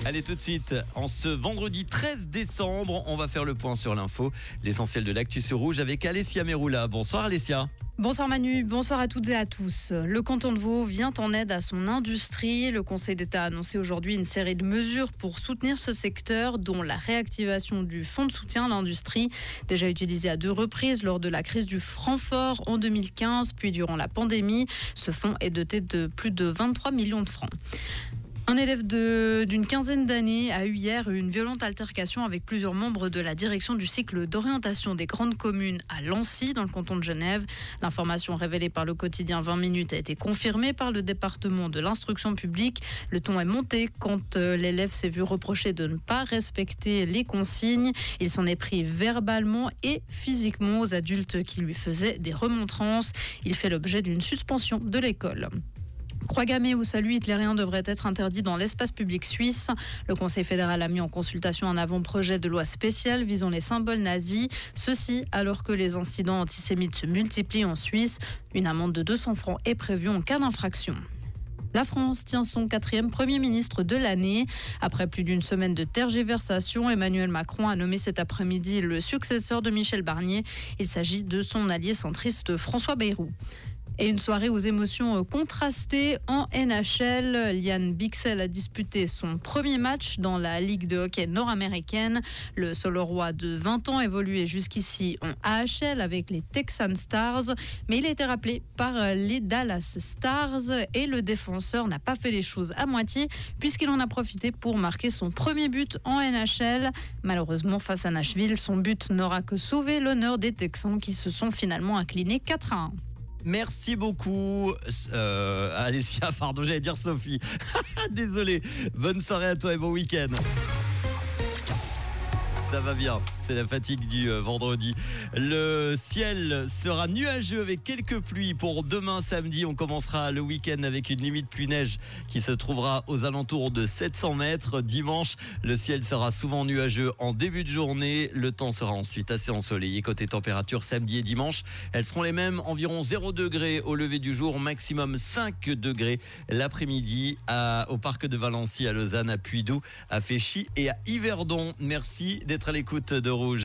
Allez, tout de suite, en ce vendredi 13 décembre, on va faire le point sur l'info. L'essentiel de l'actu sur Rouge avec Alessia Meroula. Bonsoir Alessia. Bonsoir Manu, bonsoir à toutes et à tous. Le canton de Vaud vient en aide à son industrie. Le Conseil d'État a annoncé aujourd'hui une série de mesures pour soutenir ce secteur, dont la réactivation du fonds de soutien à l'industrie, déjà utilisé à 2 reprises lors de la crise du Francfort en 2015, puis durant la pandémie. Ce fonds est doté de plus de 23 millions de francs. Un élève d'une quinzaine d'années a eu hier une violente altercation avec plusieurs membres de la direction du cycle d'orientation des grandes communes à Lancy, dans le canton de Genève. L'information révélée par le quotidien 20 minutes a été confirmée par le département de l'instruction publique. Le ton est monté quand l'élève s'est vu reprocher de ne pas respecter les consignes. Il s'en est pris verbalement et physiquement aux adultes qui lui faisaient des remontrances. Il fait l'objet d'une suspension de l'école. Croix gammée ou salut hitlérien devrait être interdit dans l'espace public suisse. Le Conseil fédéral a mis en consultation un avant-projet de loi spéciale visant les symboles nazis. Ceci alors que les incidents antisémites se multiplient en Suisse. Une amende de 200 francs est prévue en cas d'infraction. La France tient son 4e Premier ministre de l'année. Après plus d'une semaine de tergiversation, Emmanuel Macron a nommé cet après-midi le successeur de Michel Barnier. Il s'agit de son allié centriste François Bayrou. Et une soirée aux émotions contrastées en NHL. Lian Bichsel a disputé son premier match dans la Ligue de hockey nord-américaine. Le Solorois de 20 ans évoluait jusqu'ici en AHL avec les Texas Stars. Mais il a été rappelé par les Dallas Stars et le défenseur n'a pas fait les choses à moitié puisqu'il en a profité pour marquer son premier but en NHL. Malheureusement, face à Nashville, son but n'aura que sauvé l'honneur des Texans qui se sont finalement inclinés 4-1. Merci beaucoup, Alessia, pardon, j'allais dire Sophie. Désolé. Bonne soirée à toi et bon week-end. Ça va bien, c'est la fatigue du vendredi. Le ciel sera nuageux avec quelques pluies pour demain samedi. On commencera le week-end avec une limite pluie-neige qui se trouvera aux alentours de 700 mètres. Dimanche, le ciel sera souvent nuageux en début de journée. Le temps sera ensuite assez ensoleillé. Côté température, samedi et dimanche, elles seront les mêmes. Environ 0 degrés au lever du jour, maximum 5 degrés l'après-midi au parc de Valency, à Lausanne, à Puydoux, à Féchy et à Yverdon. Merci d'être à l'écoute de Rouge.